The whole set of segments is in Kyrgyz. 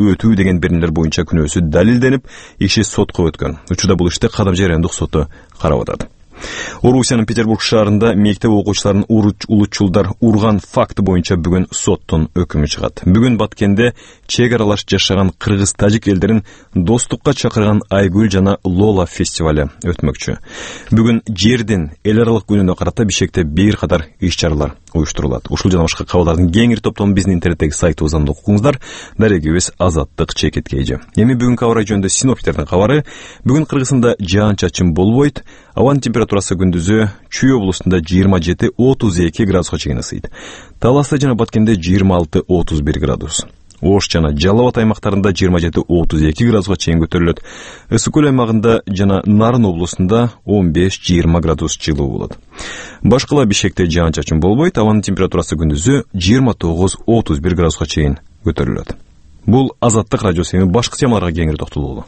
өтүү деген беренелер боюнча күнөөсү далилденип, иши сотко өткөн. Учурда бул ишти Кадам жарандык соту карап атат. Орусиянын Петербург шаарында мектеп окуучуларын улутчулдар урган факты боюнча бүгүн соттун өкүмү чыгат. Бүгүн Баткенде чек аралаш жашаган кыргыз-тажик элдерин достукка чакырган Айгүл жана Лола фестивалы өтмөкчү. Бүгүн жердин эл аралык күнүнө карата Бишкекте бир катар иш-чаралар уюштурулат. Ушул жана башка кабарлардын кеңири топтомун биздин интернеттеги сайтыбыздан окуңуздар. Дарегибиз Азаттык Чекеткейжи. Эми бүгүнкү аба ырайы жөнүндө синоптиктердин кабары. Бүгүн Кыргызстанда жаан-чачын болбойт. Абанын температурасы күндүзү Чүй облусунда 27-32 градуска чейин ысыйт. Таласта жана Баткенде 26-31 градус. Ош жана Жалал Абад аймактарында 27-32 градуска чейин көтөрүлөт. Ысык көл аймагында жана Нарын облусунда 15-20 градус жылуу болот. Башкала Бишкекте жаан-чачын болбойт. Абанын температурасы күндүзү 29-31 градуска чейин көтөрүлөт. Бул Азаттык радиосу. Эми башка темаларга кеңири токтололу.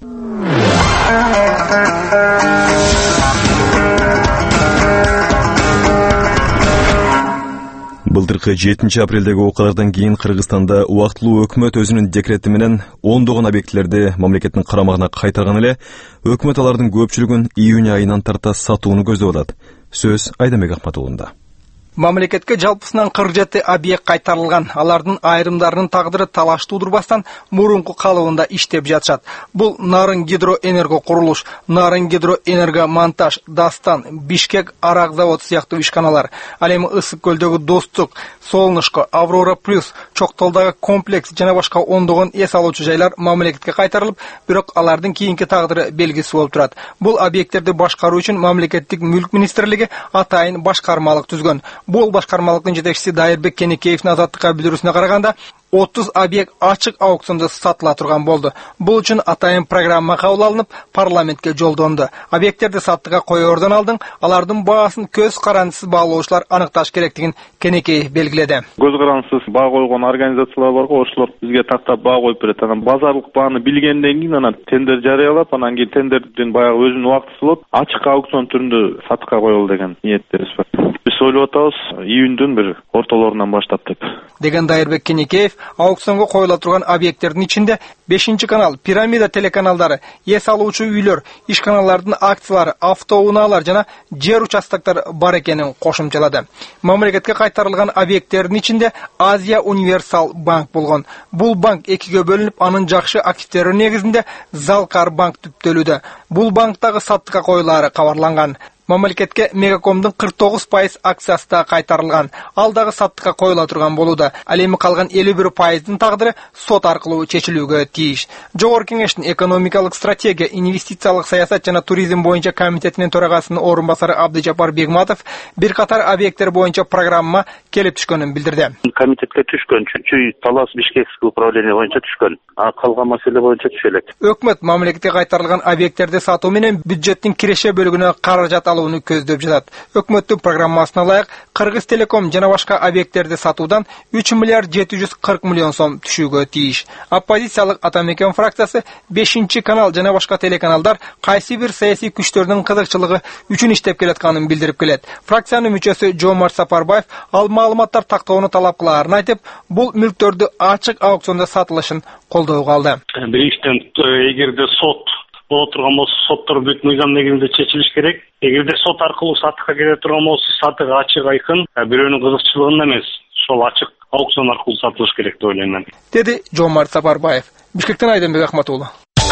Былтыркы 7 апрелдеги окуялардан кийин Кыргызстанда убактылуу өкмөт өзүнүн декрети менен ондогон объектилерди мамлекеттин карамагына кайтарган эле, өкмөт алардын көпчүлүгүн июнь айынан тарта сатууну көздөп атат. Сөз Айдамбек Ахматуллунда. Мамлекетке жалпысынан 47 объект кайтарылган. Алардын айрымдарынын тагдыры талаш туудурбастан мурунку калыбында иштеп жатышат. Бул Нарын гидроэнерго курулуш, Нарын гидроэнерго монтаж, Дастан, Бишкек арак завод сыяктуу ишканалар. Ал эми Ысык көлдөгү Достук, Солнышко, Аврора плюс, Чоктолдагы комплекс жана башка ондогон эс алуучу жайлар мамлекетке кайтарылып, бирок алардын кийинки тагдыры белгисиз болуп турат. Бул объекттерди башкаруу үчүн мамлекеттик мүлк министрлиги атайын башкармалык түзгөн. Бул башкармалыктын жетекчиси Дайырбек Кенекеевдин Азаттыкка билдирүүсүнө караганда, 30 объект ачык аукциондо сатыла турган болду. Бул үчүн атайын программа кабыл алынып, парламентке жолдонду. Объекттерди саттыга коердон алдын алардын баасын көз карандысыз баалоочулар аныкташ керектигин Кенекеев белгиледи. Көз карандысыз баа койгон организациялар бар го, ошолор бизге тактап баа коюп берет. Анан базарлык бааны билгенден кийин анан тендер жарыялап, анан кийин тендердин баягы өзүнүн убактысы болот, ачык аукцион түрүндө сатыкка коелу деген ниеттерибиз бар. Биз ойлоп атабыз июндун бир ортолорунан баштап деп. Деген Дайырбек Кенекеев аукционго коюла турган объекттердин ичинде 5-канал, Пирамида телеканалдары, эс алуучу үйлөр, ишканалардын акциялары, автоунаалар жана жер участоктор бар экенин кошумчалады. Мамлекетке кайтарылган объекттердин ичинде Азия Универсал банк болгон. Бул банк экиге бөлүнүп, анын жакшы активдери негизинде Залкар банк түптөлүүдө. Бул банктагы саттыкка коюлары кабарланган. Мамлекетке Мегакомдун 49% акциясы да кайтарылган. Ал дагы саттыкка коюла турган болууда. Ал эми калган 51%дын тагдыры сот аркылуу чечилүүгө тийиш. Жогорку кеңештин экономикалык стратегия, инвестициялык саясат жана туризм боюнча комитетинин төрагасынын орун басары Абдыжапар Бегматов бир катар объекттер боюнча программа келип түшкөнүн билдирди. Комитетке түшкөн, Чүй, Талас, Бишкекский управление боюнча түшкөн. А калган маселе боюнча түшө элек. Өкмөт мамлекетке кайтарылган объекттерди сатуу менен бюджеттин киреше бөлүгүнө каражат алууну көздөп жатат. Өкмөттүн программасына ылайык Кыргыз Телеком жана башка объекттерди сатуудан 3 миллиард 740 миллион сом түшүүгө тийиш. Оппозициялык Атамекен фракциясы 5-канал жана башка телеканалдар кайсы бир саясий күчтөрдүн кызыкчылыгы үчүн иштеп келатканын билдирип келет. Фракциянын мүчөсү Жомарт Сапарбаев ал маалыматтар тактоону талап кылаарын айтып, бул мүлктөрдү ачык аукциондо сатылышын колдоого алды. Биринчиден, эгерде сот боло турган болсо, соттор бүт мыйзам негизинде чечилиш керек. Эгерде сот аркылуу сатыкка келе турган болсо, сатык ачык айкын, бирөөнүн кызыкчылыгында эмес, ошол ачык аукцион аркылуу сатылыш керек деп ойлойм мен. Деди Жомарт Сапарбаев. Бишкектен Айдамбек Ахматуллу.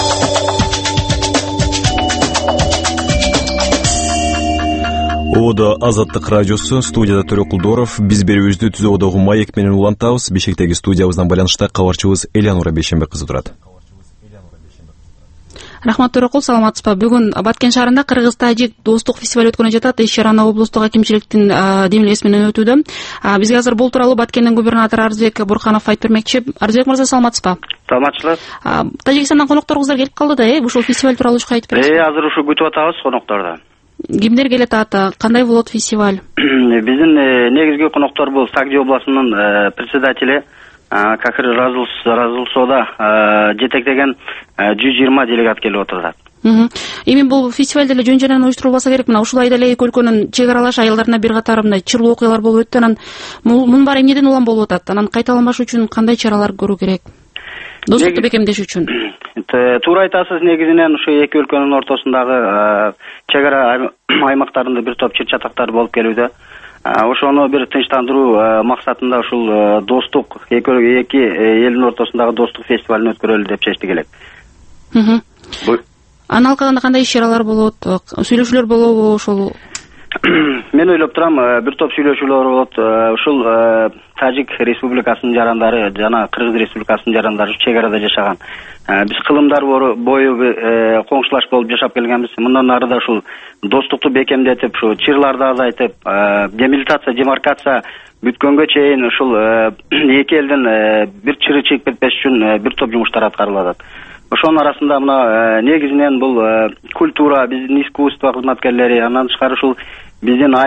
Ода Азаттык радиосу, студияда Төрө Кулдоров. Биз берүүбүздү Түз Ободогу маек менен улантабыз. Бишкектеги студиябыздан байланышта кабарчыбыз Элянура Бейшенбек кызы турат. Рахмат Төрөкул, саламатсызбы? Бүгүн Баткен шаарында Кыргыз-Тажик достук фестиваль өткөнү жатат. Иш-чараны облустук акимчиликтин демилгеси менен өтүүдө. Бизге азыр бул тууралуу Баткендин губернатору Арзбек Бурканов айтып бермекчи. Арзбек мырза, саламатсызбы? Саламатчылык. Тажикстандан конокторуңуздар келип калды да, ушул фестиваль тууралуу айтып бересизби? Азыр ушу күтүп атабыз конокторду. Кимдер келет ата? Кандай болот фестиваль? Биздин негизги коноктор бул Сагдия областынын председатели Какыр Разулсода жетектеген 120 делегат келип отурат. Эми бул фестиваль деле жөн жаран уюштурулбаса керек. Мына ушул айда эле эки өлкөнүн чек аралаш айылдарына бир катар мындай чырлуу окуялар болуп өттү. Анан мунун баары эмнеден улам болуп атат? Анан кайталанбаш үчүн кандай чаралар көрүү керек? Достукту бекемдеш үчүн. Туура айтасыз, негизинен ушу эки өлкөнүн ортосундагы чек ара аймактарында бир топ чыр чатактар болуп келүүдө. Ошону бир тынчтандыруу максатында ушул достук эки элдин ортосундагы достук фестивалын өткөрөлү деп чечтик элек. Анын алкагында кандай иш-чаралар болот? Сүйлөшүүлөр болобу ошол? Мен ойлоп турам, бир топ сүйлөшүүлөр болот. Ушул Тажик Республикасынын жарандары жана Кыргыз Республикасынын жарандары чек арада жашаган. Биз кылымдар бою коңшулаш болуп жашап келгенбиз. Мындан ары да ушул достукту бекемдетип, ушу чырларды азайтып, демилитация, демаркация бүткөнгө чейин ушул эки элдин бир чыры чыгып кетпеш үчүн бир топ жумуштар аткарылып атат. Ошонун арасында мына негизинен бул культура, биздин искусство кызматкерлери, андан тышкары ушул биздин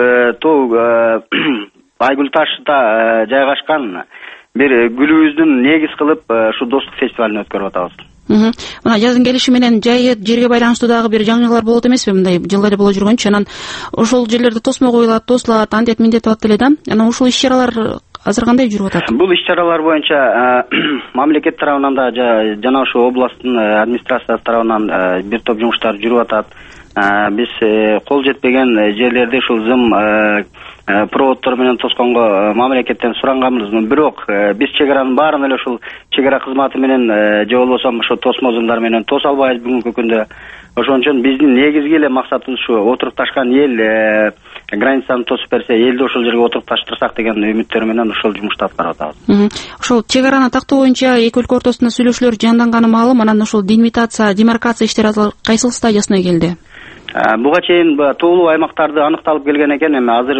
Айгүл ташта жайгашкан бир гүлүбүздүн негиз кылып ушу достук фестивалын өткөрүп атабыз. Мына жаздын келиши менен жайыт жерге байланыштуу дагы бир жаңылыктар болот эмеспи? Мындай жылда эле боло жүргөнчү, анан ошол жерлерде тосмо коюлат, тосулат, антет миндет атат эле да. Анан ушул иш-чаралар азыр кандай жүрүп атат? Бул иш-чаралар боюнча мамлекет тарабынан да жана ошо областтын администрациясы тарабынан бир топ жумуштар жүрүп атат. Биз кол жетпеген жерлерде ушул зым проводдор менен тосконго мамлекеттен суранганбыз. Бирок биз чек аранын баарын эле ушул чек ара кызматы менен же болбосо ошо тосмо зымдар менен тоса албайбыз бүгүнкү күндө. Ошон үчүн биздин негизги эле максатыбыз ушу отурукташкан эл границаны тосуп берсе, элди ошол жерге отурукташтырсак деген үмүттөр менен ошол жумушту аткарып атабыз. Ошол чек араны тактоо боюнча эки өлкө ортосунда сүйлөшүүлөр жанданганы маалым, анан ошол делимитация, демаркация иштери кайсыл стадиясына келди? Буга чейин тоолуу аймактарды аныкталып келген экен, эми азыр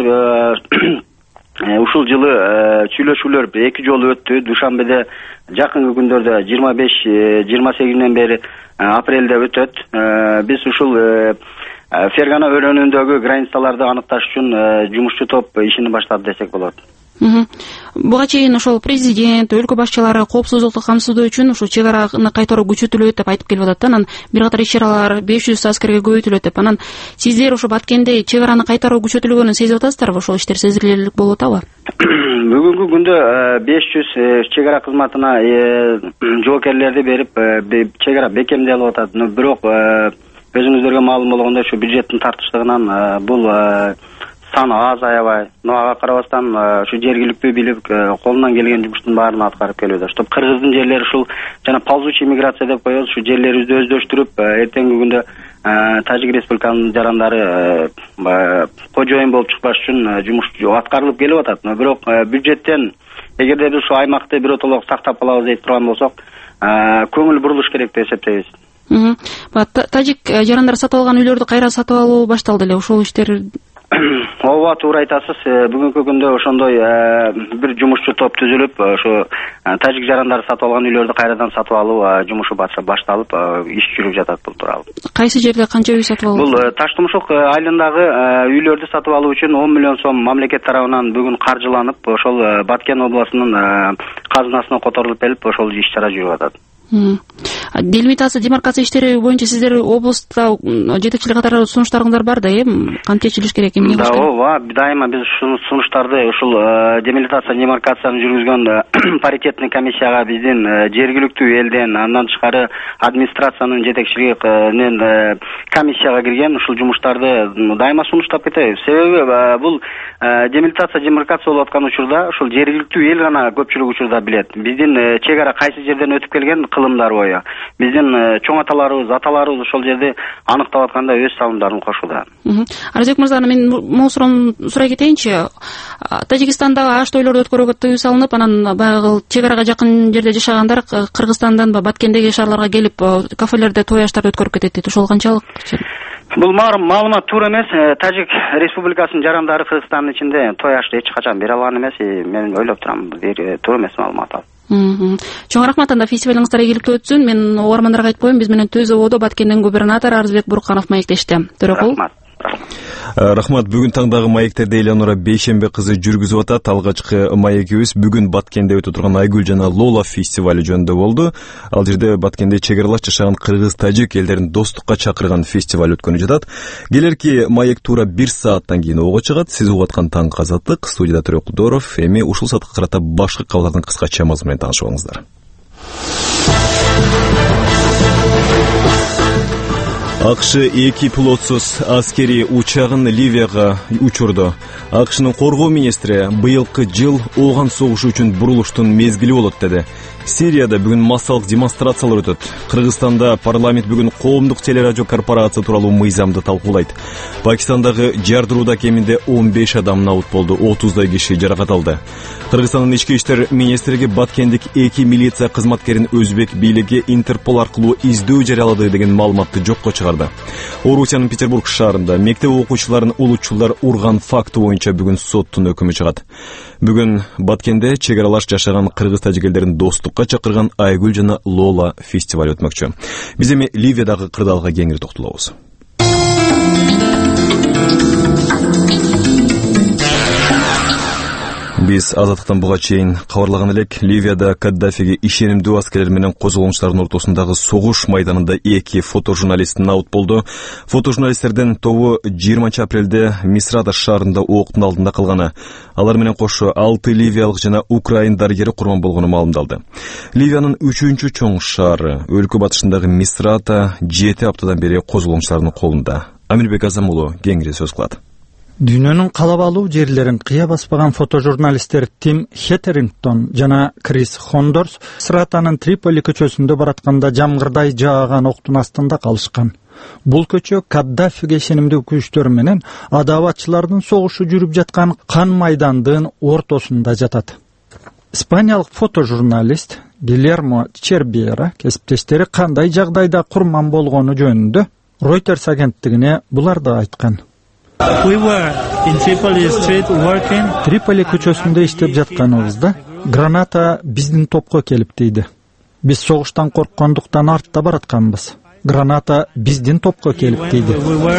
ушул жылы сүйлөшүүлөр эки жолу өттү. Душанбеде жакынкы күндөрдө 25-28-ден бери апрелде өтөт. Биз ушул Фергана өрөөнүндөгү границаларды аныкташ үчүн жумушчу топ ишин баштады десек болот. Буга чейин ошол президент, өлкө башчылары коопсуздукту камсыздоо үчүн ушул чек араны кайтаруу күчөтүлөт деп айтып келип атат. Анан бир катар иш-чаралар 500 аскерге көбөйтүлөт деп. Анан сиздер ошо Баткенде чек араны кайтаруу күчөтүлгөнүн сезип атасыздарбы? Ошол иштер сезилерлик болуп атабы? Бүгүнкү күндө 500 чек ара кызматына жоокерлерди берип, чек ара бекемделип атат. Бирок өзүңүздөргө маалым болгондой, ушу бюджеттин тартыштыгынан бул саны аз аябай. Ага карабастан ушу жергиликтүү бийлик колунан келген жумуштун баарын аткарып келүүдө. Чтоб Кыргыздын жерлери ушул жана ползучий миграция деп коебуз, ушу жерлерибизди өздөштүрүп, эртеңки күндө Тажик Республикасынын жарандары кожоюн болуп чыкпаш үчүн жумуш аткарылып келип атат. Бирок бюджеттен эгерде биз ушу аймакты биротолок сактап калабыз деп турган болсок, көңүл бурулуш керек деп эсептейбиз. Тажик жарандары сатып алган үйлөрдү кайра сатып алуу башталды эле. Ошол иштер ооба, туура айтасыз. Бүгүнкү күндө ошондой бир жумушчу топ түзүлүп, ошо тажик жарандары сатып алган үйлөрдү кайрадан сатып алуу жумушу башталып, иш жүрүп жатат бул тууралуу. Кайсы жерде канча үй сатып алуу? Бул Таштумушук айылындагы үйлөрдү сатып алуу үчүн 10 миллион сом мамлекет тарабынан бүгүн каржыланып, ошол Баткен областынын казынасына которулуп келип, ошол иш-чара жүрүп атат. Делимитация, демаркация иштери боюнча сиздер облустта жетекчилик катары сунуштарыңдар бар да, кантип чечилиш керек, эмне кылыш керек? Ооба, дайыма биз ушул сунуштарды ушул демилитация, демаркацияны жүргүзгөн паритетный комиссияга биздин жергиликтүү элден, андан тышкары администрациянын жетекчилигинен комиссияга кирген, ушул жумуштарды дайыма сунуштап кетебиз. Себеби бул демилитация, демаркация болуп аткан учурда ушул жергиликтүү эл гана көпчүлүк учурда билет. Биздин чек ара кайсы жерден өтүп келген кылымдар бою. Биздин чоң аталарыбыз ошол жерде аныктап атканда өз салымдарын кошууда. Арзек мырза, мен могу суроону сурай кетейинчи. Тажикстандагы аш тойлорду өткөрүүгө тыюу салынып, анан баягы чек арага жакын жерде жашагандар Кыргызстандан Баткендеги шаарларга келип кафелерде той аштарды өткөрүп кетет дейт. Ошол канчалык? Бул маалымат туура эмес. Тажик Республикасынын жарандары Кыргызстандын ичинде той ашты эч качан бере алган эмес. Мен ойлоп турам, туура эмес маалымат. Чоң рахмат. Анда фестивалыңыздар ийгиликтүү өтсүн. Мен угармандарга айтып коеюн, биз менен Төз ободо Баткендин губернатору Арызбек Бурканов маектешти. Төрөкул. Рахмат. Бүгүн таңдагы маектерде Элеонора Бейшембе кызы жүргүзүп атат. Алгачкы маегибиз бүгүн Баткенде өтүп турган Айгүл жана Лола фестивали жөнүндө болду. Ал жерде Баткенде чек аралаш жашаган кыргыз-тажик элдерин достукка чакырган фестиваль өткөнүп жатат. Келерки маек туура 1 сааттан кийин ого чыгат. Сиз угуп аткан Таңкы Азаттык, студияда Төрөкулдоров. Эми ушул саатка карата башкы кабарлардын кыскача мазмуну менен таанышып алыңыздар. АКШ 2 пилотсуз аскери учагын Ливияга учурду. АКШнын коргоо министри быйылкы жыл ооган согушу үчүн бурулуштун мезгили болот деди. Сирияда бүгүн массалык демонстрациялар өтөт. Кыргызстанда парламент бүгүн коомдук телерадио корпорация тууралуу мыйзамды талкуулайт. Пакистандагы жардырууда кеминде 15 адам наут болду, 30дай киши жаракат алды. Кыргызстандын ички иштер министрлиги Баткендик 2 милиция кызматкерин өзбек бийлиги Интерпол аркылуу издөө жарыялады деген маалыматты жокко чыгарды. Орусиянын Петербург шаарында мектеп окуучуларын улутчулдар урган факты боюнча бүгүн соттун өкүмү чыгат. Бүгүн Баткенде чек аралаш жашаган кыргыз тажикелдерин достукка чакырган Айгүл жана Лола фестиваль өтмөкчү. Биз эми Ливиядагы кырдаалга кеңири токтолобуз. Биз азаттыктан буга чейин кабарлаган элек, Ливияда Каддафиге ишенимдүү аскерлер менен козголгончулардын ортосундагы согуш майданында 2 фотожурналист наут болду. Фотожурналисттердин тобу 20 апрелде Мисрата шаарында октун алдында калганы. Алар менен кошо 6 ливиялык жана украин дарыгери курман болгону маалымдалды. Ливиянын 3-чү чоң шаары, өлкө батышындагы Мисрата 7 аптадан бери козголгончулардын колунда. Амирбек Азамулу кеңири сөз кылат. Дүйнөнүн калабалуу жерлерин кыя баспаган фотожурналисттер Тим Хеттерингтон жана Крис Хондорс Мисратанын Триполи көчөсүндө баратканда жамгырдай жааган октун астында калышкан. Бул көчө Каддафиге ишенимдүү күчтөр менен адабатчылардын согушу жүрүп жаткан кан майдандын ортосунда жатат. Испаниялык фотожурналист Гильермо Чербера кесиптештери кандай жагдайда курман болгону жөнүндө Reuters агенттигине буларды айткан. Триполи көчөсүндө иштеп жатканыбызда граната биздин топко келип тийди. Биз согуштан корккондуктан артта баратканбыз. Граната биздин топко келип тийди,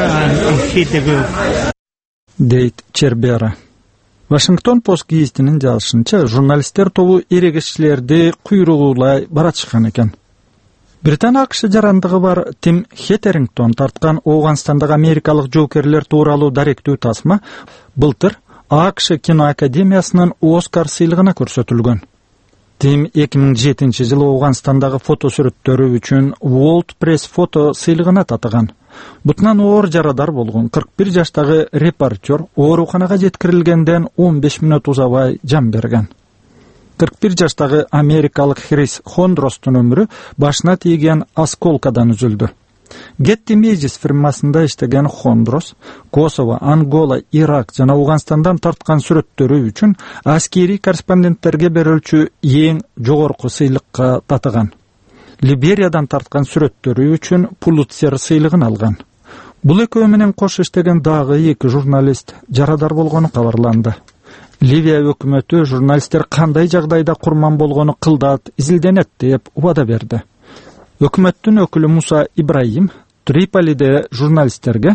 дейт Чербера. Вашингтон Пост гезитинин жазышынча, журналисттер тобу эрегишчилерди куйругулай баратышкан экен. Британия АКШ жарандыгы бар Тим Хеттерингтон тарткан Ауганстандагы америкалык жоокерлер тууралуу даректүү тасма былтыр АКШ киноакадемиясынын Оскар сыйлыгына көрсөтүлгөн. Тим 2007-жылы Ауганстандагы фотосүрөттөрү үчүн World Press фото сыйлыгына татыган. Бутунан оор жарадар болгон 41 жаштагы репортер ооруканага жеткирилгенден 15 мүнөт узабай жан берген. 41 жаштагы америкалык Крис Хондорстун өмүрү башына тийген осколкадан үзүлдү. Getty Images фирмасында иштеген Хондорс Косово, Ангола, Ирак жана Ауганстандан тарткан сүрөттөрү үчүн аскери корреспонденттерге берилчү эң жогорку сыйлыкка татыган. Либериядан тарткан сүрөттөрү үчүн Пулитцер сыйлыгын алган. Бул экөө менен кош иштеген дагы 2 журналист жарадар болгону кабарланды. Ливия өкмөтү журналисттер кандай жагдайда курман болгону кылдат, изилденет деп убада берди. Өкмөттүн өкүлү Муса Ибраим Триполиде журналисттерге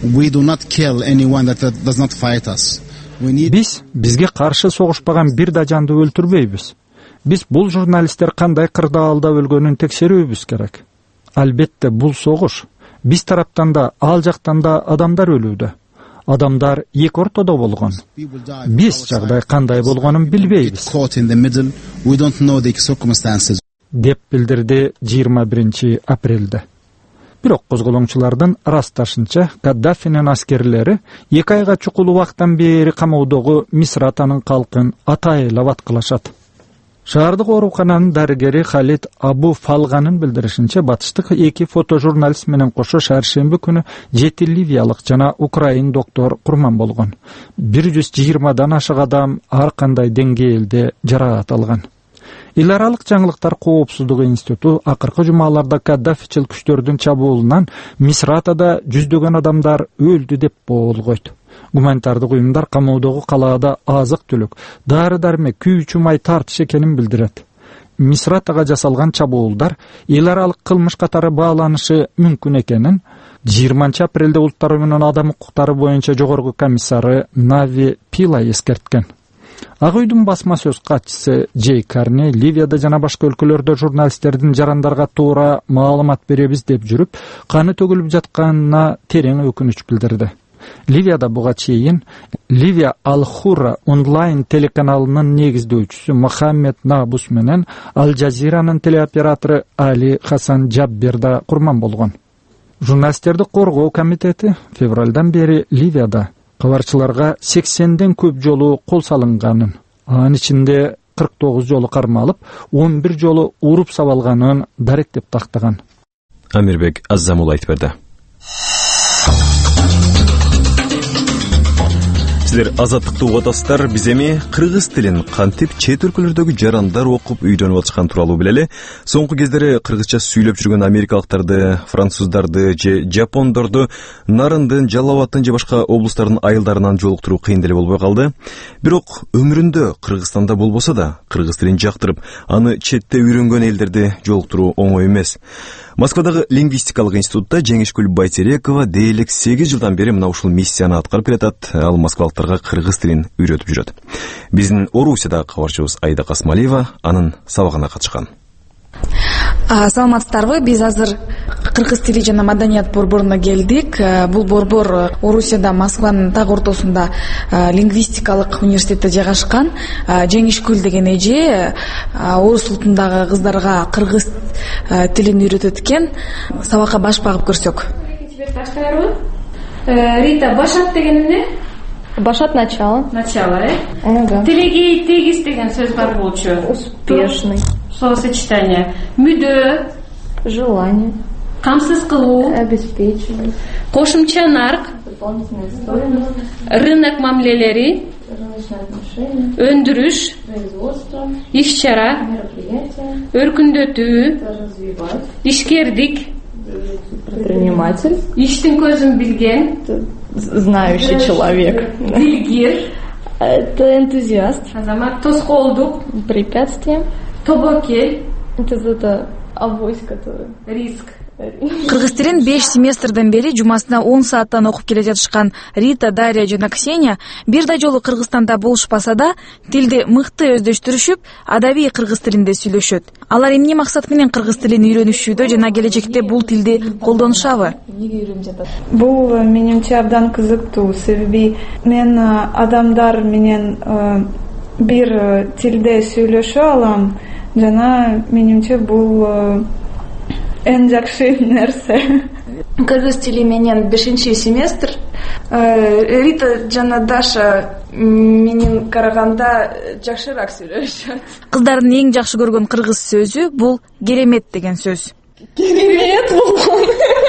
бизге каршы согушпаган бир да жанды өлтүрбөйбүз. Биз бул журналисттер кандай кырдаалда өлгөнүн текшерүүбүз керек. Албетте бул согуш. Биз тараптан да, ал жактан да адамдар өлүүдө. Адамдар эки ортодо болгон. Биз жагдай кандай болгонун билбейбиз, деп билдирди 21 апрелде. Бирок козголоңчулардын ырасташынча, Каддафинин аскерлери 2 айга чукул убактан бери камоодогу Мисратанын калкын атайлап аткылашат. Шаардык оорукананын дарыгери Халид Абу Фалганын билдиришинче, батыштык 2 фотожурналист менен кошо шаршемби күнү 7 ливиялык жана украин доктор курман болгон. 120дан ашык адам ар кандай деңгээлде жаракат алган. Эл аралык жаңылыктар коопсуздугу институту акыркы жумаларда Каддафичил күчтөрдүн чабуулунан Мисратада жүздөгөн адамдар өлдү деп болгойт. Гуманитардык уюмдар камоодогу калаада азык-түлүк, дары-дармек, күйүүчү май тартыш экенин билдирет. Мисратага жасалган чабуулдар эл аралык кылмыш катары бааланышы мүмкүн экенин 20 апрелде Улуттар уюмунун адам укуктары боюнча жогорку комиссары Нави Пила эскерткен. Ак үйдүн басма сөз катчысы Джей Карни Ливияда жана башка өлкөлөрдө журналисттердин жарандарга туура маалымат беребиз деп жүрүп, каны төгүлүп жатканына терең өкүнүч билдирди. Ливияда буга чейин Ливия Ал-Хурра онлайн телеканалынын негиздөөчүсү Мохаммед Набус менен Ал Жазиранын телеоператору Али Хасан Джаббер да курман болгон. Журналисттерди коргоо комитети февралдан бери Ливияда кабарчыларга 80ден көп жолу кол салынганын, анын ичинде 49 жолу кармалып, 11 жолу уруп сабалганын даректеп тактаган. Амирбек Аззамул айтып берди. Силер азаттыкты угатасыздар. Биз эми кыргыз тилин кантип чет өлкөлөрдөгү жарандар окуп үйрөнүп атышкан тууралуу билели. Соңку кездери кыргызча сүйлөп жүргөн америкалыктарды, француздарды же жапондорду Нарындын, Жалал Абадтын же башка облустардын айылдарынан жолуктуруу кыйын деле болбой калды. Бирок өмүрүндө Кыргызстанда болбосо да кыргыз тилин жактырып, аны четте үйрөнгөн элдерди жолуктуруу оңой эмес. Москвадагы лингвистикалык институтта Жеңишкүл Байтерекова дээрлик 8 жылдан бери мына ушул миссияны аткарып келатат. Ал москвалыктарга кыргыз тилин үйрөтүп жүрөт. Биздин Орусияда кабарчыбыз Айда Касмалиева анын сабагына катышкан. Саламатсыздарбы? Биз азыр кыргыз тили жана маданият борборуна келдик. Бул борбор Орусияда Москванын так ортосунда лингвистикалык университетте жайгашкан. Жеңишкүл деген эже Орус улутундагы кыздарга кыргыз тилин үйрөтөт экен. Сабакка баш багып көрсөк. Рита, башат деген эмне? Башат начало. Начало, Да. Телегей тегиз деген сөз бар болчу. Успешный. Словосочетание. Мүдө. Желание. Камсыз кылуу. Обеспечивать. Кошумча нарк. Дополнительная стоимость. Рынок мамилелери. Рыночные отношения. Өндүрүш. Производство. Иш-чара. Мероприятия. Өркүндөтүү. Развивать. Ишкердик. Предприниматель. Иштин көзүн билген. Знающий человек. Билгир. Это энтузиаст. Азамат. Тоскоолдук. Препятствие. Тобокел. Это авось, который... Риск. Кыргыз тилин 5 семестрден бери жумасына 10 сааттан окуп келе жатышкан Рита, Дарья жана Ксения бир да жолу Кыргызстанда болушпаса да тилди мыкты өздөштүрүшүп, адабий кыргыз тилинде сүйлөшөт. Алар эмне максат менен кыргыз тилин үйрөнүшүүдө жана келечекте бул тилди колдонушабы? Бул менимче абдан кызыктуу, себеби мен адамдар менен бир тилде сүйлөшө алам жана менимче бул эң жакшы нерсе. Кыргыз тили менен 5 семестр. Рита жана Даша менен караганда жакшыраак сүйлөшөт. Кыздардын эң жакшы көргөн кыргыз сөзү бул керемет деген сөз. Керемет болгон.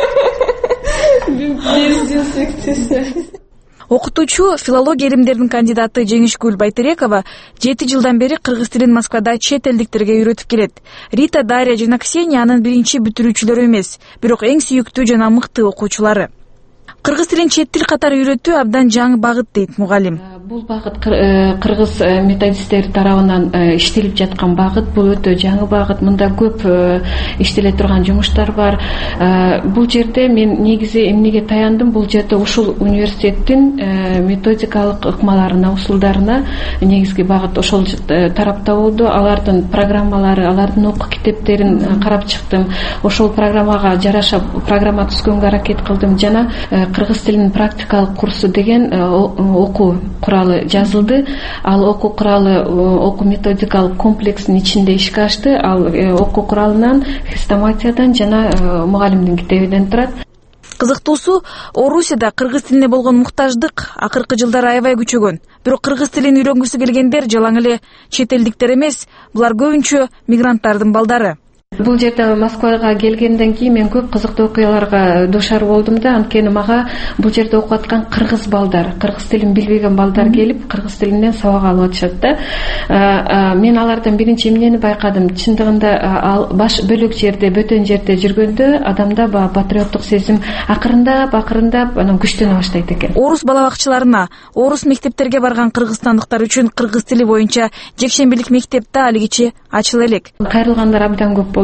Окутуучу, филология илимдеринин кандидаты Жеңишкүл Байтерекова 7 жылдан бери кыргыз тилин Москвада чет элдиктерге үйрөтүп келет. Рита, Дарья жана Ксения анын биринчи бүтүрүүчүлөрү эмес, бирок эң сүйүктүү жана мыкты окуучулары. Кыргыз тилин чет тил катары үйрөтүү абдан жаңы багыт дейт мугалим. Бул багыт кыргыз методисттери тарабынан иштелип жаткан багыт. Бул өтө жаңы багыт. Мында көп иштеле турган жумуштар бар. Бул жерде мен негизи эмнеге таяндым? Бул жерде ушул университеттин методикалык ыкмаларына, усулдарына негизги багыт ошол тарапта болду. Алардын программалары, алардын окуу китептерин карап чыктым. Ошол программага жараша программа түзгөнгө аракет кылдым жана кыргыз тилинин практикалык курсу деген окуу куралы жазылды. Ал окуу куралы окуу методикалык комплекстин ичинде ишке ашты. Ал окуу куралынан, хрестоматиядан жана мугалимдин китебинен турат. Кызыктуусу, Орусияда кыргыз тилине болгон муктаждык акыркы жылдары аябай күчөгөн. Бирок кыргыз тилин үйрөнгүсү келгендер жалаң эле чет элдиктер эмес, булар көбүнчө мигранттардын балдары. Бул жерде Москвага келгенден кийин мен көп кызыктуу окуяларга душар болдум да, анткени мага бул жерде окуп аткан кыргыз балдар, кыргыз тилин билбеген балдар келип, кыргыз тилинен сабак алып атышат да. Мен алардан биринчи эмнени байкадым? Чындыгында ал баш бөлөк жерде, бөтөн жерде жүргөндө адамда патриоттук сезим акырындап анан күчтөнө баштайт экен. Орус балабакчыларына, орус мектептерге барган кыргызстандыктар үчүн кыргыз тили боюнча жекшембилик мектеп да алигиче ачыла элек. Кайрылгандар абдан көп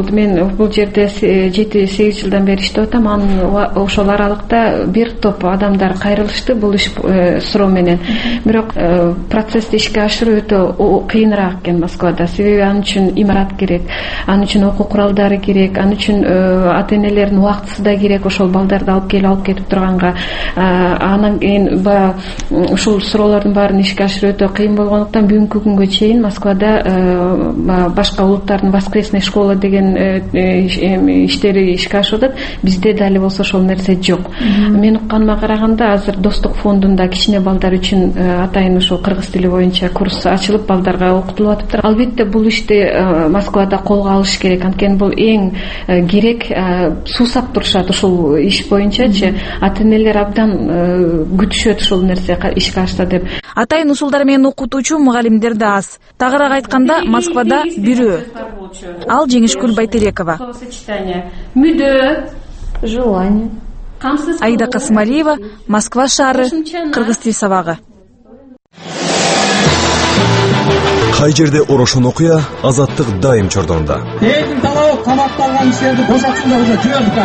болду. Мен бул жерде 7-8 жылдан бери иштеп атам. Анын ошол аралыкта бир топ адамдар кайрылышты бул иш суроо менен. Бирок процессти ишке ашыруу өтө кыйыныраак экен Москвада. Себеби анын үчүн имарат керек, анын үчүн окуу куралдары керек, анын үчүн ата-энелердин убактысы да керек. Ошол балдарды алып кетип турганга анан кийин баягы ушул суроолордун баарын ишке ашыруу өтө кыйын болгондуктан бүгүнкү күнгө чейин Москвада башка улуттардын воскресная школа деген иштери ишке ашып атат. Бизде дали болсо ошол нерсе жок. Мен укканыма караганда азыр Достук фондунда кичине балдар үчүн атайын ушул кыргыз тили боюнча курс ачылып балдарга окутулуп атыптыр. Албетте бул ишти Москвада колго алыш керек. Анткени бул эң керек. Суусап турушат ушул иш боюнчачы. Ата-энелер абдан күтүшөт ушул нерсе ишке ашса деп. Атайын усулдар менен окутуучу мугалимдер да аз. Тагыраак айтканда Москвада бирөө. Ал Жеңишкүл Байтерекова. Мүдө, Желание. Аида Касымалиева, Москва шаары, кыргыз тил сабагы. Кай жерде орошон окуя, азаттык дайым чордонунда. Элдин талабы камакталган иштерди бошотсун деп уже жибердик.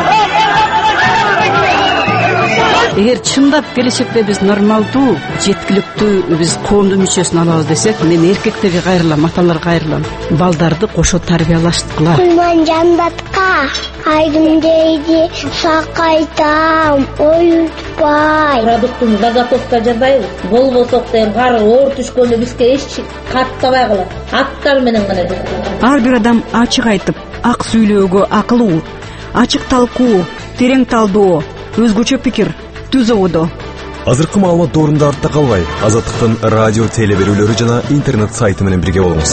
Эгер чындап келечекте биз нормалдуу, жеткиликтүү биз коомдун мүчөсүн алабыз десек, мен эркектерге кайрылам, аталарга кайрылам. Балдарды кошо тарбиялаштыкыла. Кулман жандатка айдым дейди, сакайтам, оютпай. Продуктун заготовка жасайбыз. Болбосок деген кар оор түшкөндө бизге эч каттабай калат. Аттар менен гана. Ар бир адам ачык айтып, ак сүйлөөгө акылуу, ачык талкуу, терең талдоо, өзгөчө пикир түзөбүдө. Азыркы маалымат доорунда артта калбай, Азаттыктын радио теле берүүлөрү жана интернет сайты менен бирге болуңуз.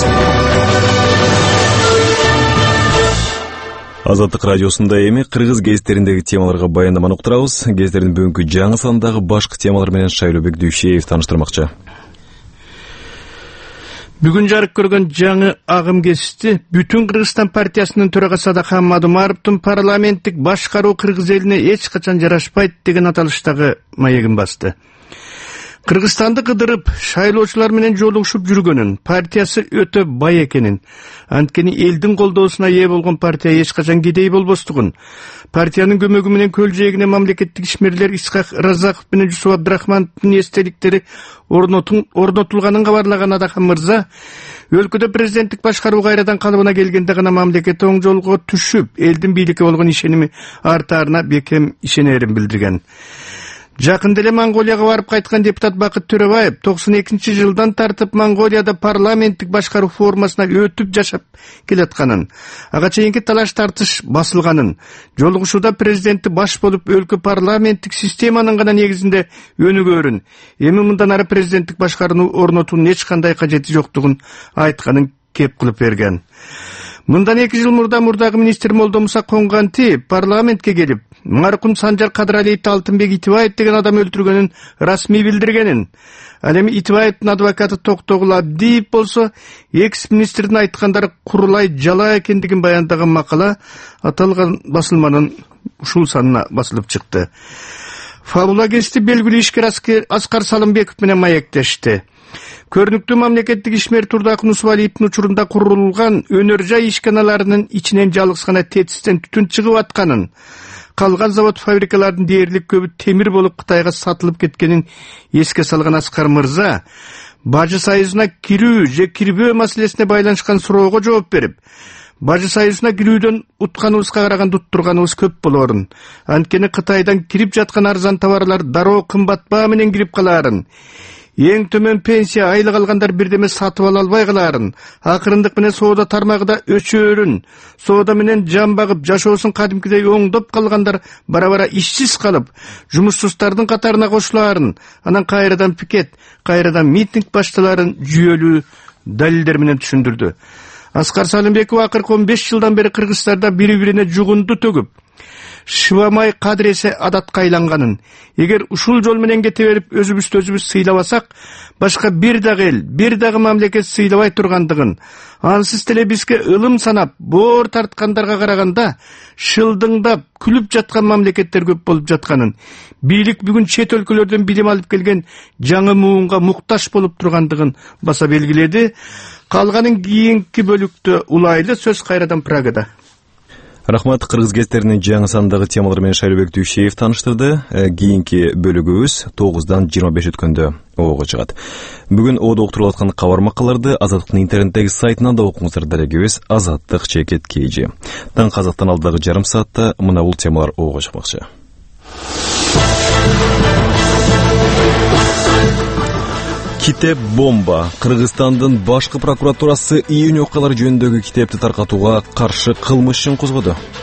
Азаттык радиосунда эми кыргыз гезиттериндеги темаларга баяндаманы уктурабыз. Гезиттердин бүгүнкү жаңы сандагы башкы темалар менен Шайлообек Дүйшеев тааныштырмакчы. Бүгүн жарык көргөн жаңы агым гезити Бүтүн Кыргызстан партиясынын төрагасы Садыкхан Мадумаровдун парламенттик башкаруу кыргыз элине эч качан жарашпайт деген аталыштагы маегин басты. Кыргызстанды кыдырып, шайлоочулар менен жолугушуп жүргөнүн, партиясы өтө бай экенин, анткени элдин колдоосуна ээ болгон партия эч качан кедей болбостугун, партиянын көмөгү менен көл жээгине мамлекеттик ишмерлер Исхак Разаков менен Жусуп Абдрахмановдун эстеликтери орнотулганын кабарлаган Адакан мырза, өлкөдө президенттик башкаруу кайрадан калыбына келгенде гана мамлекет оң жолго түшүп, элдин бийликке болгон ишеними артаарына бекем ишенерин билдирген. Жакында эле Монголияга барып кайткан депутат Бакыт Төрөбаев 92-жылдан тартып Монголияда парламенттик башкаруу формасына өтүп жашап келатканын, ага чейинки талаш тартыш басылганын, жолугушууда президенти баш болуп өлкө парламенттик системанын гана негизинде өнүгөрүн, эми мындан ары президенттик башкарууну орнотуунун эч кандай кажети жоктугун айтканын кеп кылып берген. Мындан 2 жыл мурдагы министр Молдо Муса Коңганти парламентке келип, маркум Санжар Кадыралиевди Алтынбек Итибаев деген адам өлтүргөнүн расмий билдиргенин. Ал эми Итибаевдин адвокаты Токтогул Абдиев болсо, экс-министрдин айткандары курулай жала экендигин баяндаган макала аталган басылманын ушул санына басылып чыкты. Фабула гезити белгилүү ишкер Аскар Салымбеков менен маектешти. Көрүнүктүү мамлекеттик ишмер Турдакын Усубалиевдин учурунда курулган өнөр жай ишканаларынын ичинен жалгыз гана тетистен түтүн чыгып атканын, калган завод фабрикалардын дээрлик көбү темир болуп Кытайга сатылып кеткенин эске салган Аскар мырза, Бажы союзуна кирүү же кирбөө маселесине байланышкан суроого жооп берип, Бажы союзуна кирүүдөн утканыбызга караганда уттурганыбыз көп болорун, анткени Кытайдан кирип жаткан арзан товарлар дароо кымбат баа менен кирип калаарын, эң төмөн пенсия айлык алгандар бирдеме сатып ала албай калаарын, акырындык менен соода тармагында өчөөрүн, соода менен жан багып жашоосун кадимкидей оңдоп калгандар бара-бара ишсиз калып, жумушсуздардын катарына кошулаарын, анан кайрадан пикет, кайрадан митинг башталаарын жүйөлүү далилдер менен түшүндүрдү. Аскар Салымбеков акыркы 15 жылдан бери Кыргызстанда бири-бирине жугунду төгүп, шыбамай кадыресе адатка айланганын, эгер ушул жол менен кете берип өзүбүз сыйлабасак, башка бир дагы эл, бир дагы мамлекет сыйлабай тургандыгын, ансыз деле бизге ылым санап, боор тарткандарга караганда шылдыңдап күлүп жаткан мамлекеттер көп болуп жатканын, бийлик бүгүн чет өлкөлөрдөн билим алып келген жаңы муунга мукташ болуп тургандыгын баса белгиледи. Калганын кийинки бөлүктө улайлы сөз кайрадан Прагада. Рахмат, кыргыз гезиттеринин жаңы сандагы темалар менен Шайлообек Дүйшеев тааныштырды. Кийинки бөлүгүбүз 9-дан 25 өткөндө ого чыгат. Бүгүн оодо уктурулуп аткан кабар макалаларды Азаттыктын интернеттеги сайтынан да окуңуздар. Дарегибиз Азаттык чекет KG. Таң казактан алдагы жарым саатта мына бул темалар ого чыкмакчы. Китеп бомба. Кыргызстандын башкы прокуратурасы июнь окуялары жөнүндөгү китепти таркатууга каршы кылмыш ишин козгоду.